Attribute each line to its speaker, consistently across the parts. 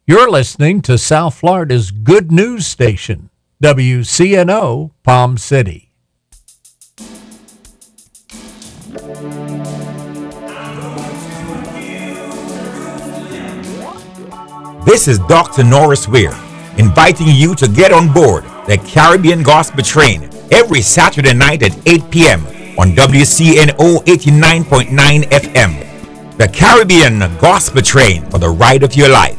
Speaker 1: You're listening to South Florida's good news station, WCNO Palm City.
Speaker 2: This is Dr. Norris Weir, inviting you to get on board the Caribbean Gospel Train every Saturday night at 8 p.m. on WCNO 89.9 FM. The Caribbean Gospel Train for the ride of your life.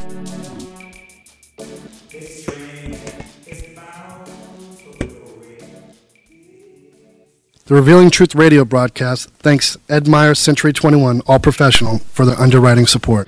Speaker 3: The Revealing Truth radio broadcast thanks Ed Meyer, Century 21, All Professional, for their underwriting support.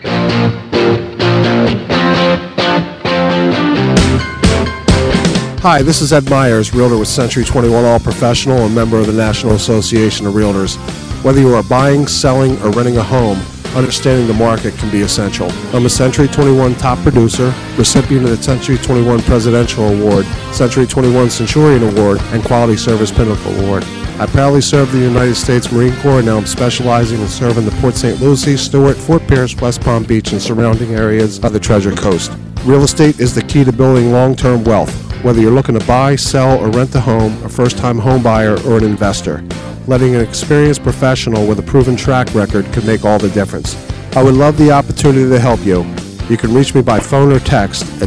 Speaker 4: Hi, this is Ed Myers, Realtor with Century 21 All Professional and member of the National Association of Realtors. Whether you are buying, selling, or renting a home, understanding the market can be essential. I'm a Century 21 top producer, recipient of the Century 21 Presidential Award, Century 21 Centurion Award, and Quality Service Pinnacle Award. I proudly served the United States Marine Corps, and now I'm specializing in serving the Port St. Lucie, Stewart, Fort Pierce, West Palm Beach, and surrounding areas of the Treasure Coast. Real estate is the key to building long-term wealth. Whether you're looking to buy, sell, or rent a home, a first-time home buyer, or an investor, letting an experienced professional with a proven track record can make all the difference. I would love the opportunity to help you. You can reach me by phone or text at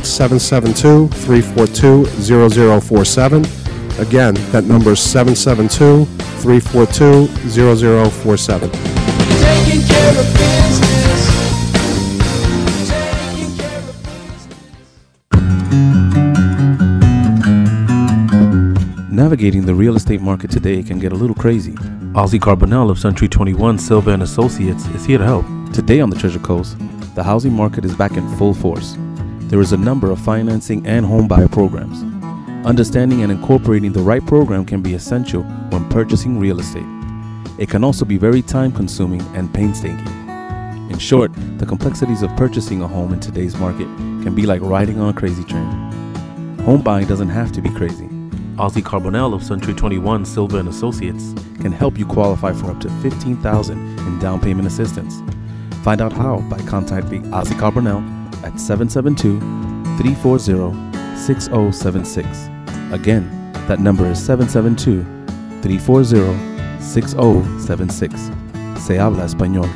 Speaker 4: 772-342-0047. Again, that number is 772-342-0047.
Speaker 5: Taking care of business.
Speaker 6: Navigating the real estate market today can get a little crazy. Ozzy Carbonell of Century 21 Silva and Associates is here to help. Today on the Treasure Coast, the housing market is back in full force. There is a number of financing and home buyer programs. Understanding and incorporating the right program can be essential when purchasing real estate. It can also be very time-consuming and painstaking. In short, the complexities of purchasing a home in today's market can be like riding on a crazy train. Home buying doesn't have to be crazy. Ozzy Carbonell of Century 21 Silva and Associates can help you qualify for up to $15,000 in down payment assistance. Find out how by contacting Ozzy Carbonell at 772-340-6076. Again, that number is 772-340-6076. Se habla español.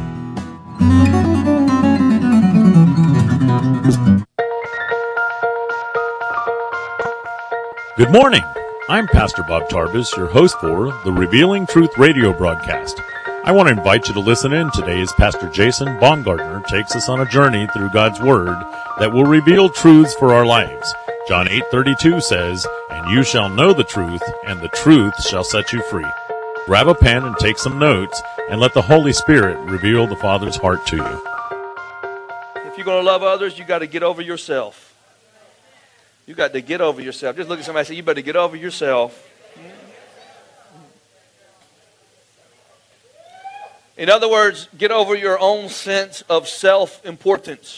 Speaker 7: Good morning. I'm Pastor Bob Tarbus, your host for the Revealing Truth radio broadcast. I want to invite you to listen in today as Pastor Jason Baumgartner takes us on a journey through God's Word that will reveal truths for our lives. John 8:32 says, "And you shall know the truth, and the truth shall set you free." Grab a pen and take some notes, and let the Holy Spirit reveal the Father's heart to you.
Speaker 8: If you're going to love others, you got to get over yourself. You got to get over yourself. Just look at somebody and say, you better get over yourself. In other words, get over your own sense of self-importance.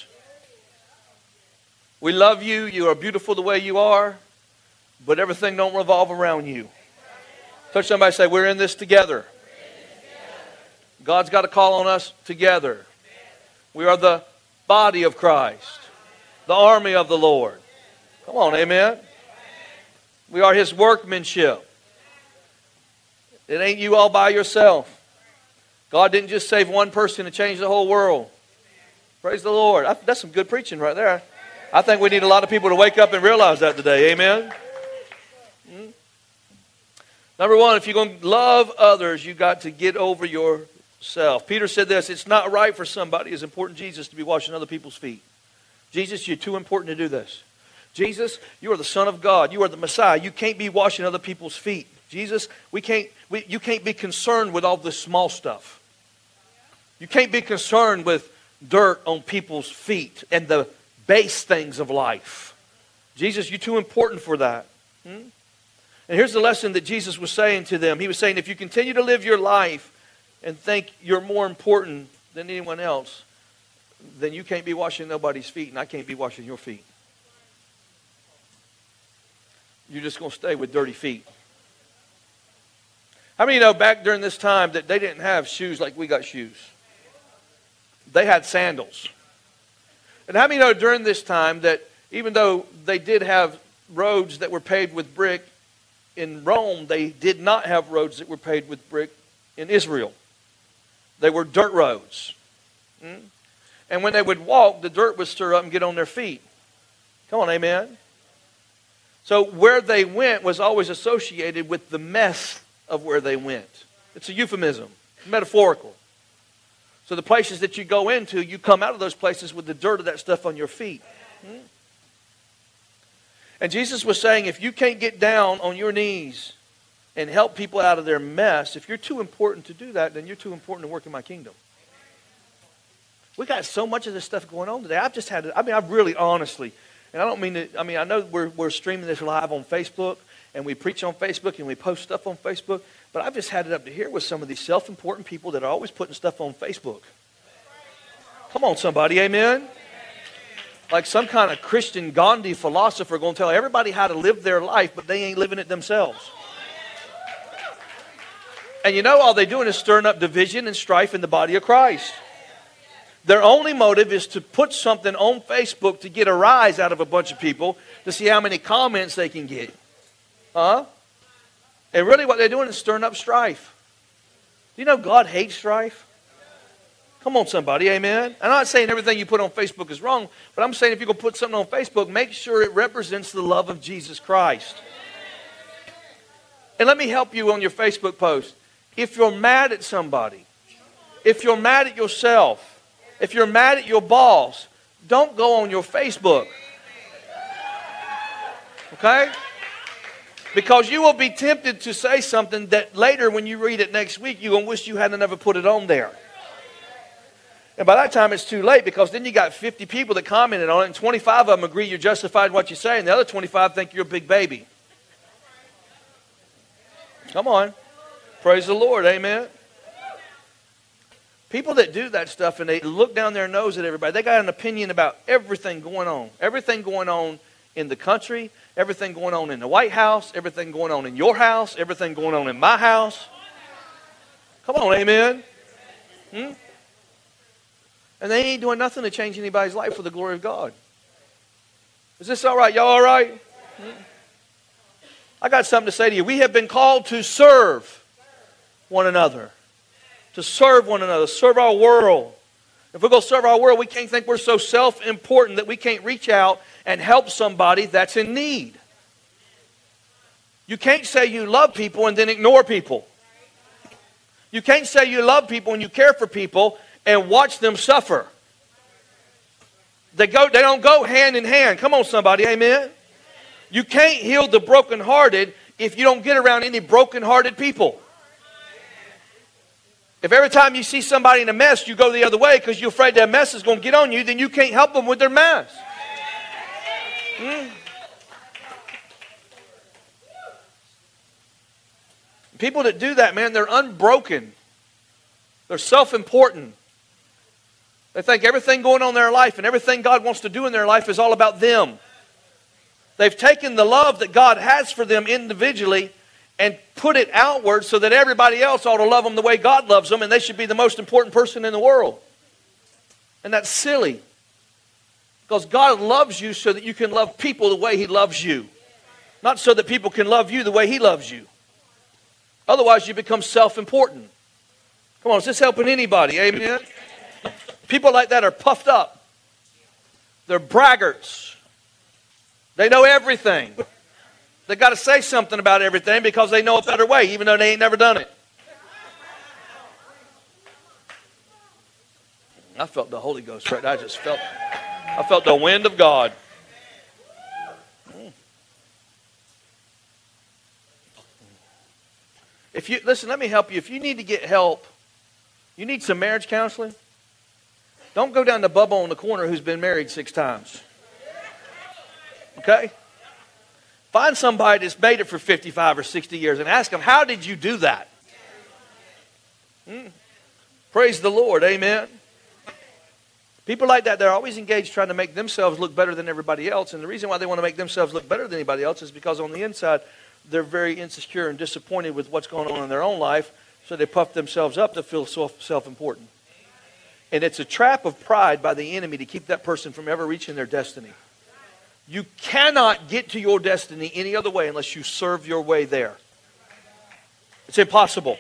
Speaker 8: We love you. You are beautiful the way you are, but everything don't revolve around you. Touch somebody and say, we're in this together. God's got a call on us together. We are the body of Christ, the army of the Lord. Come on, amen. We are His workmanship. It ain't you all by yourself. God didn't just save one person to change the whole world. Praise the Lord. That's some good preaching right there. I think we need a lot of people to wake up and realize that today. Amen. Number one, if you're going to love others, you got to get over yourself. Peter said this, it's not right for somebody as important as Jesus to be washing other people's feet. Jesus, you're too important to do this. Jesus, you are the Son of God. You are the Messiah. You can't be washing other people's feet. Jesus, you can't be concerned with all this small stuff. You can't be concerned with dirt on people's feet and the base things of life. Jesus, you're too important for that. And here's the lesson that Jesus was saying to them. He was saying, if you continue to live your life and think you're more important than anyone else, then you can't be washing nobody's feet, and I can't be washing your feet. You're just going to stay with dirty feet. How many know back during this time that they didn't have shoes like we got shoes? They had sandals. And how many know during this time that even though they did have roads that were paved with brick in Rome, they did not have roads that were paved with brick in Israel. They were dirt roads. And when they would walk, the dirt would stir up and get on their feet. Come on, amen? So where they went was always associated with the mess of where they went. It's a euphemism, metaphorical. So the places that you go into, you come out of those places with the dirt of that stuff on your feet. And Jesus was saying, if you can't get down on your knees and help people out of their mess, if you're too important to do that, then you're too important to work in my kingdom. We got so much of this stuff going on today. I've really honestly, and I don't mean to, I know we're streaming this live on Facebook, and we preach on Facebook, and we post stuff on Facebook, but I've just had it up to here with some of these self-important people that are always putting stuff on Facebook. Come on, somebody, amen? Like some kind of Christian Gandhi philosopher going to tell everybody how to live their life, but they ain't living it themselves. And you know, all they're doing is stirring up division and strife in the body of Christ. Their only motive is to put something on Facebook to get a rise out of a bunch of people to see how many comments they can get. And really what they're doing is stirring up strife. Do you know God hates strife? Come on, somebody, amen? I'm not saying everything you put on Facebook is wrong, but I'm saying if you're going to put something on Facebook, make sure it represents the love of Jesus Christ. And let me help you on your Facebook post. If you're mad at somebody, if you're mad at yourself, if you're mad at your boss, don't go on your Facebook. Okay? Because you will be tempted to say something that later when you read it next week, you're going to wish you hadn't ever put it on there. And by that time, it's too late because then you got 50 people that commented on it, and 25 of them agree you're justified in what you say, and the other 25 think you're a big baby. Come on. Praise the Lord. Amen. People that do that stuff and they look down their nose at everybody, they got an opinion about everything going on. Everything going on in the country, everything going on in the White House, everything going on in your house, everything going on in my house. Come on, amen. And they ain't doing nothing to change anybody's life for the glory of God. Is this all right? Y'all all right? I got something to say to you. We have been called to serve one another. To serve one another. Serve our world. If we're going to serve our world, we can't think we're so self-important that we can't reach out and help somebody that's in need. You can't say you love people and then ignore people. You can't say you love people and you care for people and watch them suffer. They don't go hand in hand. Come on, somebody, amen? You can't heal the brokenhearted if you don't get around any brokenhearted people. If every time you see somebody in a mess, you go the other way because you're afraid that mess is going to get on you, then you can't help them with their mess. People that do that, man, they're unbroken. They're self-important. They think everything going on in their life and everything God wants to do in their life is all about them. They've taken the love that God has for them individually and put it outward so that everybody else ought to love them the way God loves them and they should be the most important person in the world. And that's silly. Because God loves you so that you can love people the way He loves you. Not so that people can love you the way He loves you. Otherwise you become self-important. Come on, is this helping anybody? Amen? People like that are puffed up. They're braggarts. They know everything. They got to say something about everything because they know a better way, even though they ain't never done it. I felt the Holy Ghost right. I felt the wind of God. Listen, let me help you. If you need to get help, you need some marriage counseling, don't go down to Bubba on the corner who's been married 6 times. Okay? Find somebody that's made it for 55 or 60 years and ask them, how did you do that? Praise the Lord. Amen. People like that, they're always engaged trying to make themselves look better than everybody else. And the reason why they want to make themselves look better than anybody else is because on the inside, they're very insecure and disappointed with what's going on in their own life. So they puff themselves up to feel self-important. And it's a trap of pride by the enemy to keep that person from ever reaching their destiny. You cannot get to your destiny any other way unless you serve your way there. It's impossible.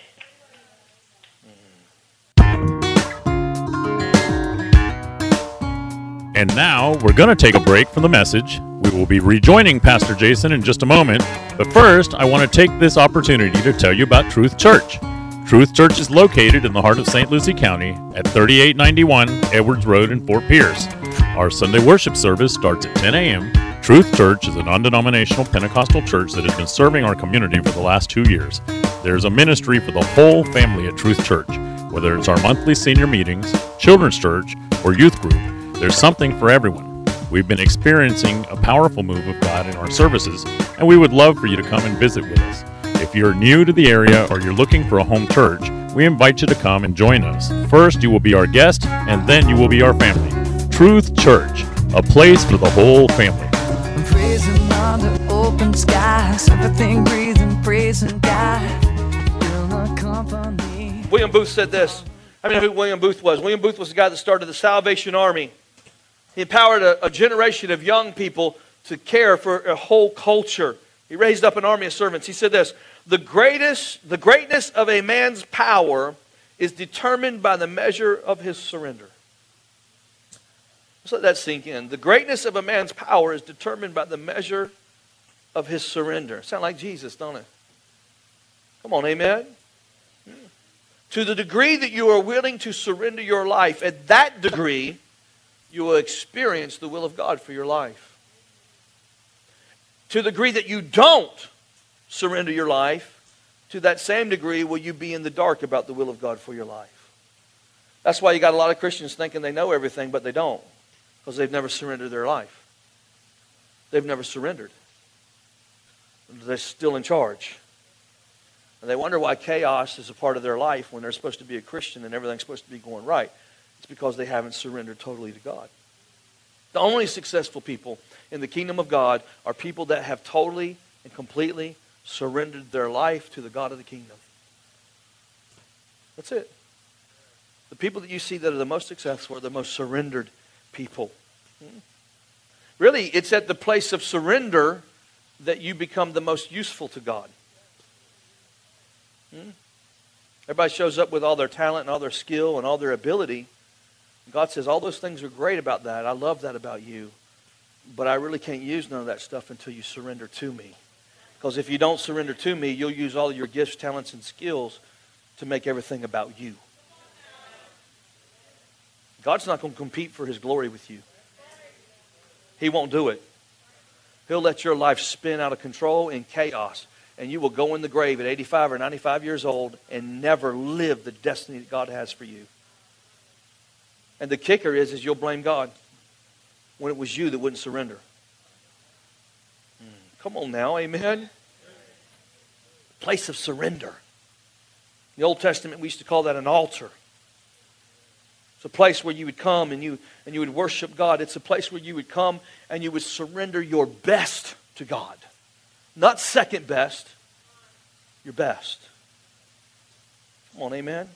Speaker 7: And now we're going to take a break from the message. We will be rejoining Pastor Jason in just a moment. But first, I want to take this opportunity to tell you about Truth Church. Truth Church is located in the heart of St. Lucie County at 3891 Edwards Road in Fort Pierce. Our Sunday worship service starts at 10 a.m. Truth Church is a non-denominational Pentecostal church that has been serving our community for the last 2 years. There's a ministry for the whole family at Truth Church. Whether it's our monthly senior meetings, children's church, or youth group, there's something for everyone. We've been experiencing a powerful move of God in our services, and we would love for you to come and visit with us. If you're new to the area or you're looking for a home church, we invite you to come and join us. First, you will be our guest, and then you will be our family. Truth Church, a place for the whole family.
Speaker 5: I'm praising under open skies, everything breathing, praising God. Will not company.
Speaker 8: William Booth said this. I mean, who William Booth was. William Booth was the guy that started the Salvation Army. He empowered a generation of young people to care for a whole culture. He raised up an army of servants. He said this, the greatness of a man's power is determined by the measure of his surrender. Let's let that sink in. The greatness of a man's power is determined by the measure of his surrender. Sound like Jesus, don't it? Come on, amen? To the degree that you are willing to surrender your life, at that degree, you will experience the will of God for your life. To the degree that you don't surrender your life, to that same degree will you be in the dark about the will of God for your life. That's why you got a lot of Christians thinking they know everything, but they don't. Because they've never surrendered their life. They've never surrendered. They're still in charge. And they wonder why chaos is a part of their life when they're supposed to be a Christian and everything's supposed to be going right. It's because they haven't surrendered totally to God. The only successful people in the kingdom of God are people that have totally and completely surrendered their life to the God of the kingdom. That's it. The people that you see that are the most successful are the most surrendered people. Really, it's at the place of surrender that you become the most useful to God. Everybody shows up with all their talent and all their skill and all their ability. God says, all those things are great about that. I love that about you. But I really can't use none of that stuff until you surrender to me. Because if you don't surrender to me, you'll use all your gifts, talents, and skills to make everything about you. God's not going to compete for His glory with you. He won't do it. He'll let your life spin out of control in chaos. And you will go in the grave at 85 or 95 years old and never live the destiny that God has for you. And the kicker is you'll blame God when it was you that wouldn't surrender. Come on now, amen? Place of surrender. In the Old Testament, we used to call that an altar. It's a place where you would come and you would worship God. It's a place where you would come and you would surrender your best to God. Not second best, your best. Come on, amen?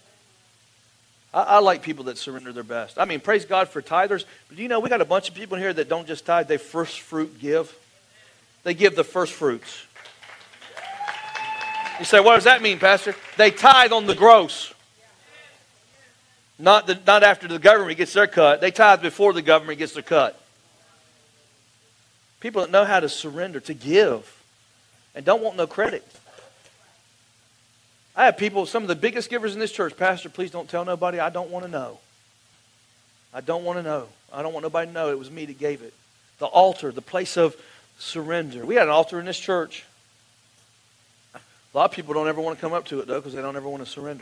Speaker 8: I like people that surrender their best. I mean, praise God for tithers. But do you know, we got a bunch of people here that don't just tithe, they first fruit give. They give the first fruits. You say, what does that mean, Pastor? They tithe on the gross. Not after the government gets their cut. They tithe before the government gets their cut. People that know how to surrender, to give, and don't want no credit. I have people, some of the biggest givers in this church, Pastor, please don't tell nobody. I don't want to know. I don't want to know. I don't want nobody to know it was me that gave it. The altar, the place of surrender. We had an altar in this church. A lot of people don't ever want to come up to it, though, because they don't ever want to surrender.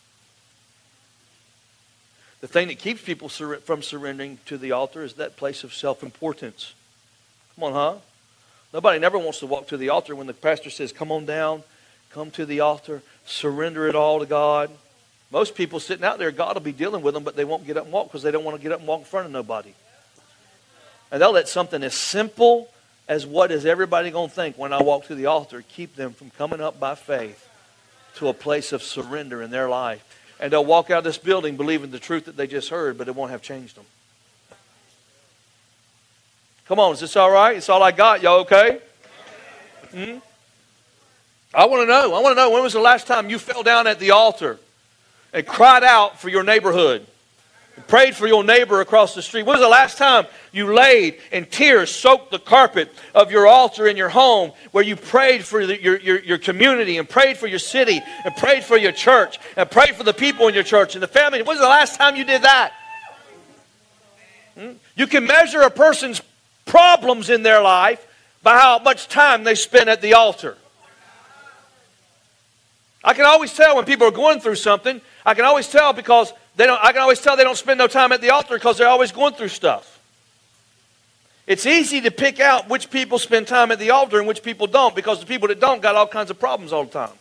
Speaker 8: The thing that keeps people from surrendering to the altar is that place of self-importance. Come on, huh? Nobody never wants to walk to the altar when the pastor says, come on down, come to the altar, surrender it all to God. Most people sitting out there, God will be dealing with them, but they won't get up and walk because they don't want to get up and walk in front of nobody. And they'll let something as simple as what is everybody going to think when I walk to the altar keep them from coming up by faith to a place of surrender in their life. And they'll walk out of this building believing the truth that they just heard, but it won't have changed them. Come on, is this all right? It's all I got. Y'all okay? I want to know. When was the last time you fell down at the altar and cried out for your neighborhood? And prayed for your neighbor across the street? When was the last time you laid and tears soaked the carpet of your altar in your home, where you prayed for your community and prayed for your city and prayed for your church and prayed for the people in your church and the family? When was the last time you did that? You can measure a person's problems in their life by how much time they spend at the altar. I can always tell when people are going through something. I can always tell because they don't spend no time at the altar because they're always going through stuff. It's easy to pick out which people spend time at the altar and which people don't, because the people that don't got all kinds of problems all the time.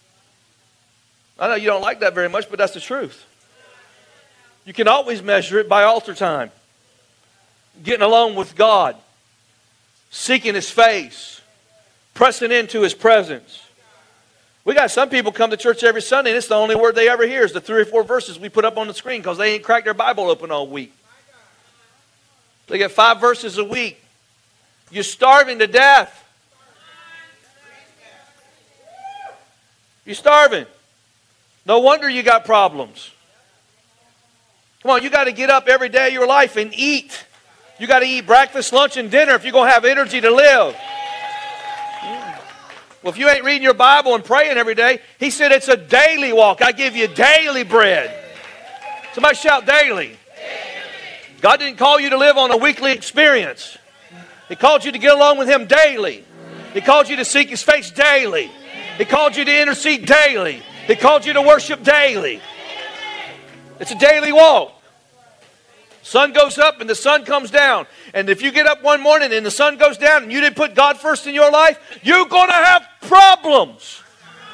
Speaker 8: I know you don't like that very much, but that's the truth. You can always measure it by altar time. Getting alone with God. Seeking His face. Pressing into His presence. We got some people come to church every Sunday and it's the only word they ever hear is the 3 or 4 verses we put up on the screen because they ain't cracked their Bible open all week. They get 5 verses a week. You're starving to death. You're starving. No wonder you got problems. Come on, you got to get up every day of your life and eat. You got to eat breakfast, lunch, and dinner if you're going to have energy to live. Well, if you ain't reading your Bible and praying every day, He said it's a daily walk. I give you daily bread. Somebody shout daily. God didn't call you to live on a weekly experience. He called you to get along with Him daily. He called you to seek His face daily. He called you to intercede daily. He called you to worship daily. It's a daily walk. Sun goes up and the sun comes down. And if you get up one morning and the sun goes down and you didn't put God first in your life, you're going to have problems.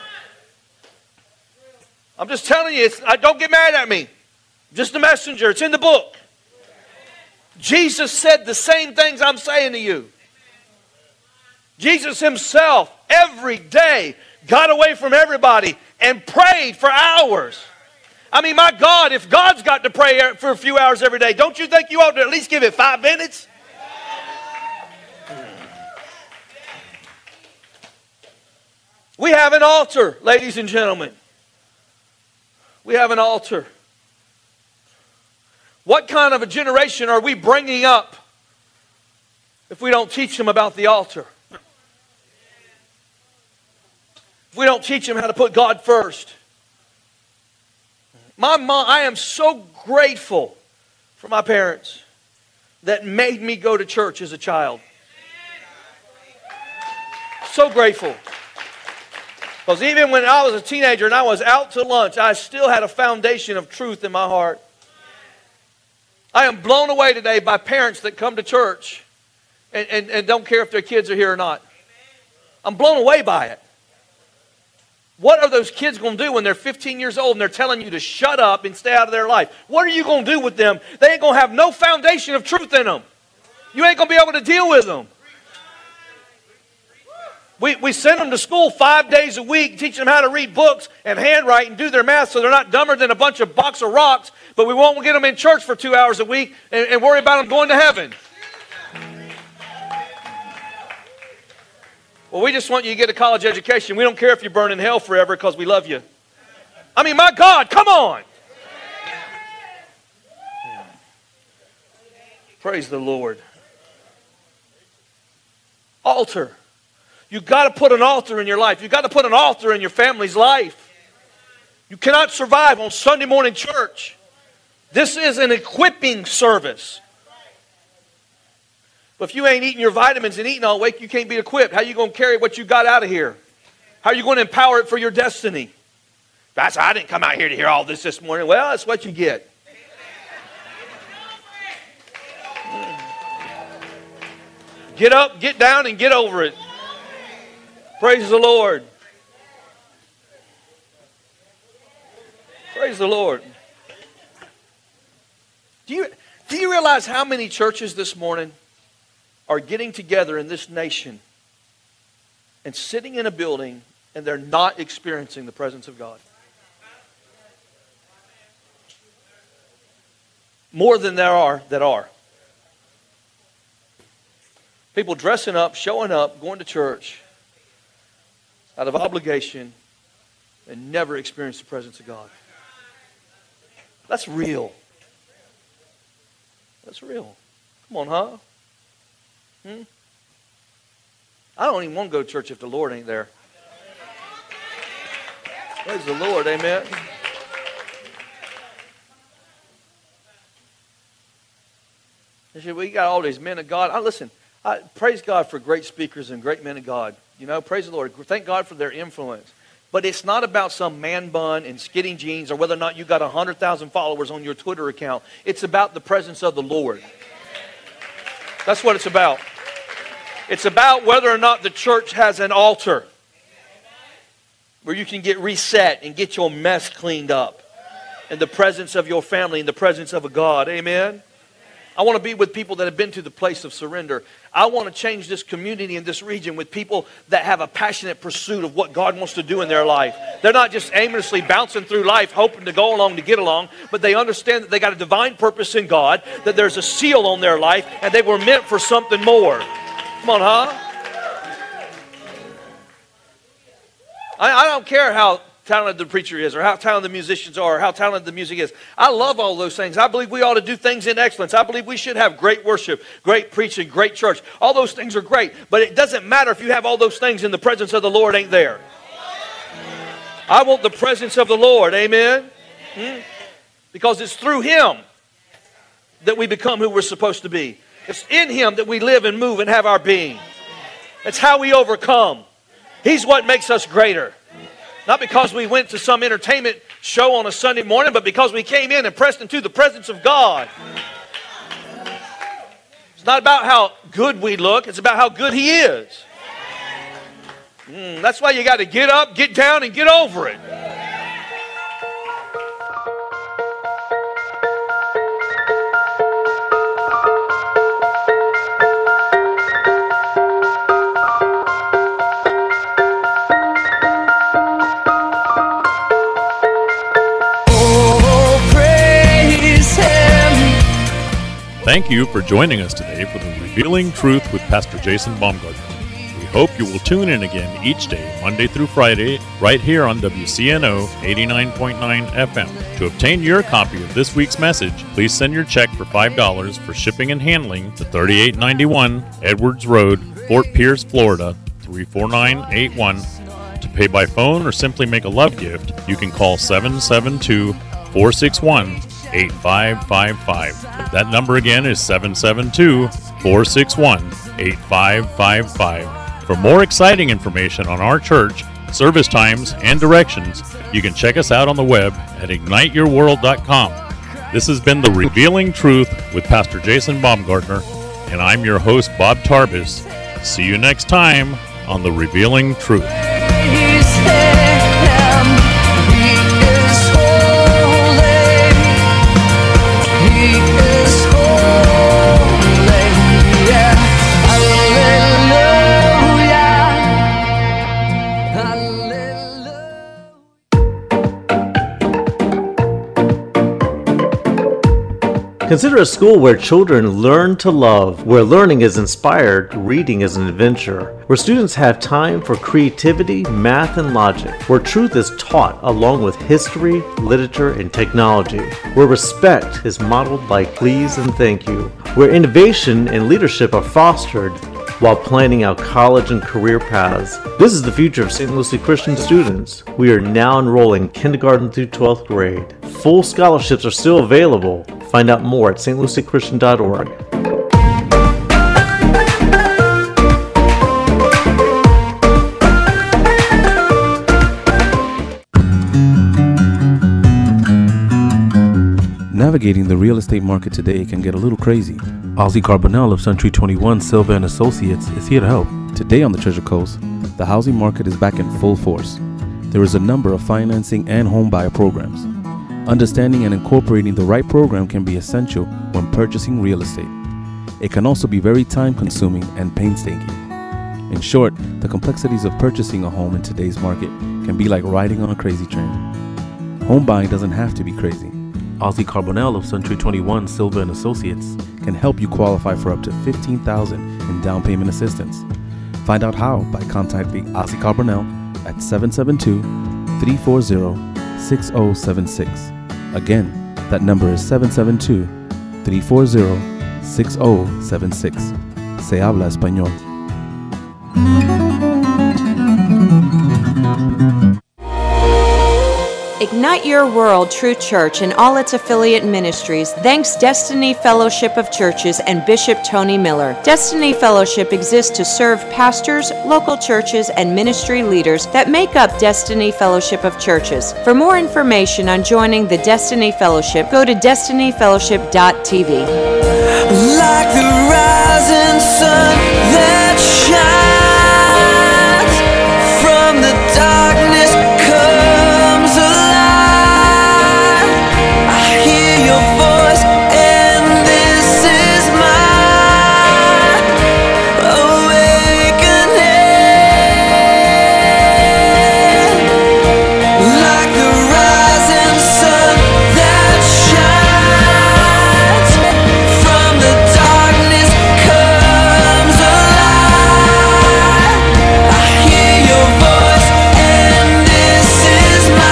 Speaker 8: I'm just telling you, don't get mad at me. I'm just a messenger. It's in the book. Jesus said the same things I'm saying to you. Jesus Himself, every day, got away from everybody and prayed for hours. I mean, my God, if God's got to pray for a few hours every day, don't you think you ought to at least give it 5 minutes? We have an altar, ladies and gentlemen. We have an altar. What kind of a generation are we bringing up if we don't teach them about the altar? If we don't teach them how to put God first? My mom, I am so grateful for my parents that made me go to church as a child. So grateful. Because even when I was a teenager and I was out to lunch, I still had a foundation of truth in my heart. I am blown away today by parents that come to church and don't care if their kids are here or not. I'm blown away by it. What are those kids going to do when they're 15 years old and they're telling you to shut up and stay out of their life? What are you going to do with them? They ain't going to have no foundation of truth in them. You ain't going to be able to deal with them. We send them to school 5 days a week, teach them how to read books and handwrite and do their math so they're not dumber than a bunch of box of rocks, but we won't get them in church for 2 hours a week and worry about them going to heaven. Well, we just want you to get a college education. We don't care if you burn in hell forever because we love you. I mean, my God, come on. Praise the Lord. Altar. You've got to put an altar in your life. You've got to put an altar in your family's life. You cannot survive on Sunday morning church. This is an equipping service. But if you ain't eating your vitamins and eating all week, you can't be equipped. How are you going to carry what you got out of here? How are you going to empower it for your destiny? I didn't come out here to hear all this morning. Well, that's what you get. Get up, get down, and get over it. Praise the Lord. Praise the Lord. Do you realize how many churches this morning are getting together in this nation and sitting in a building and they're not experiencing the presence of God? more than there are that are. People dressing up, showing up, going to church out of obligation and never experience the presence of God. That's real. That's real. Come on, huh? I don't even want to go to church if the Lord ain't there. Praise the Lord, amen. We got all these men of God. Listen, praise God for great speakers and great men of God. You know, praise the Lord. Thank God for their influence. But it's not about some man bun and skinny jeans or whether or not you got 100,000 followers on your Twitter account. It's about the presence of the Lord. That's what it's about. It's about whether or not the church has an altar where you can get reset and get your mess cleaned up in the presence of your family, in the presence of a God. Amen? I want to be with people that have been to the place of surrender. I want to change this community in this region with people that have a passionate pursuit of what God wants to do in their life. They're not just aimlessly bouncing through life hoping to go along to get along, but they understand that they got a divine purpose in God, that there's a seal on their life, and they were meant for something more. Come on, huh? I don't care how talented the preacher is or how talented the musicians are or how talented the music is. I love all those things. I believe we ought to do things in excellence. I believe we should have great worship, great preaching, great church. All those things are great, but it doesn't matter if you have all those things and the presence of the Lord ain't there. I want the presence of the Lord, amen? Because it's through Him that we become who we're supposed to be. It's in Him that we live and move and have our being. It's how we overcome. He's what makes us greater. Not because we went to some entertainment show on a Sunday morning, but because we came in and pressed into the presence of God. It's not about how good we look. It's about how good He is. That's why you got to get up, get down, and get over it.
Speaker 7: Thank you for joining us today for the Revealing Truth with Pastor Jason Baumgartner. We hope you will tune in again each day, Monday through Friday, right here on WCNO 89.9 FM. To obtain your copy of this week's message, please send your check for $5 for shipping and handling to 3891 Edwards Road, Fort Pierce, Florida, 34981. To pay by phone or simply make a love gift, you can call 772-461-8555. That number again is 772-461-8555. For more exciting information on our church, service times, and directions, you can check us out on the web at igniteyourworld.com. This has been The Revealing Truth with Pastor Jason Baumgartner, and I'm your host, Bob Tarbis. See you next time on The Revealing Truth.
Speaker 9: Consider a school where children learn to love, where learning is inspired, reading is an adventure, where students have time for creativity, math, and logic, where truth is taught along with history, literature, and technology, where respect is modeled by please and thank you, where innovation and leadership are fostered while planning out college and career paths. This is the future of St. Lucie Christian students. We are now enrolling kindergarten through 12th grade. Full scholarships are still available. Find out more at stluciechristian.org.
Speaker 6: Navigating the real estate market today can get a little crazy. Ozzy Carbonell of Century 21 Silva & Associates is here to help. Today on the Treasure Coast, the housing market is back in full force. There is a number of financing and home buyer programs. Understanding and incorporating the right program can be essential when purchasing real estate. It can also be very time-consuming and painstaking. In short, the complexities of purchasing a home in today's market can be like riding on a crazy train. Home buying doesn't have to be crazy. Ozzy Carbonell of Century 21 Silva and Associates can help you qualify for up to $15,000 in down payment assistance. Find out how by contacting Ozzy Carbonell at 772-340-6076. Again, that number is 772-340-6076. Se habla español.
Speaker 10: Ignite Your World True Church and all its affiliate ministries thanks Destiny Fellowship of Churches and Bishop Tony Miller. Destiny Fellowship exists to serve pastors, local churches, and ministry leaders that make up Destiny Fellowship of Churches. For more information on joining the Destiny Fellowship, go to destinyfellowship.tv.
Speaker 5: Like the rising sun that shines from the darkness comes alive. I hear your voice and this is my awakening. Like the rising sun that shines from the darkness comes alive. I hear your voice and this is my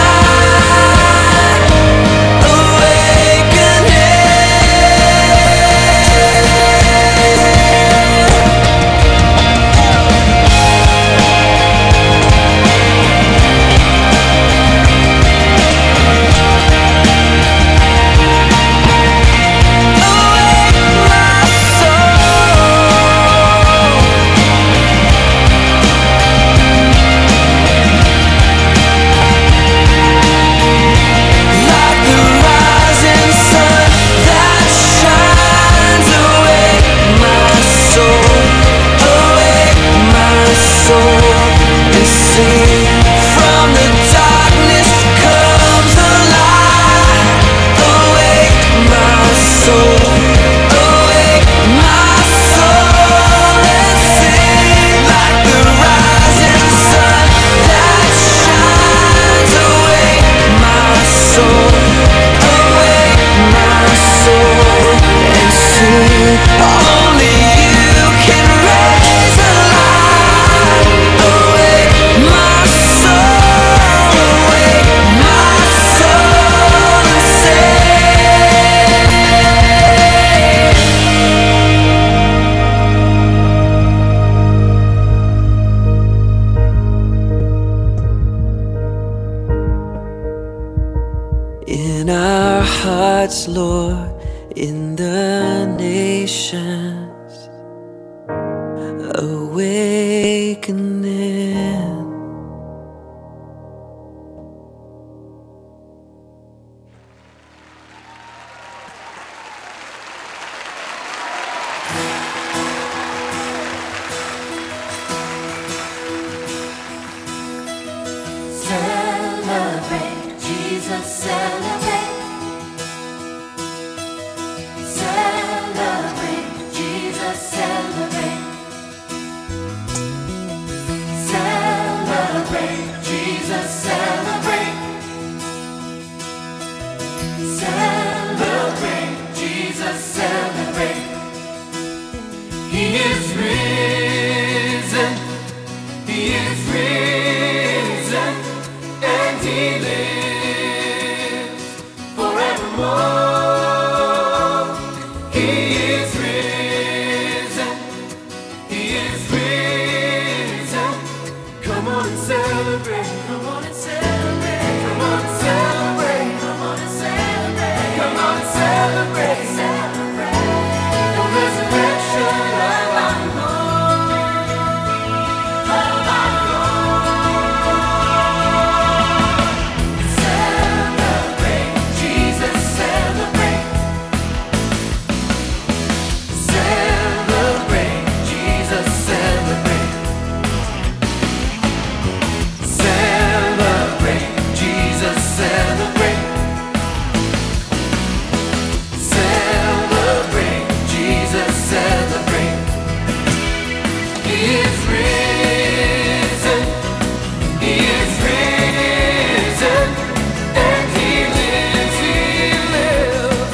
Speaker 5: in our hearts, Lord, in the nations, awakening.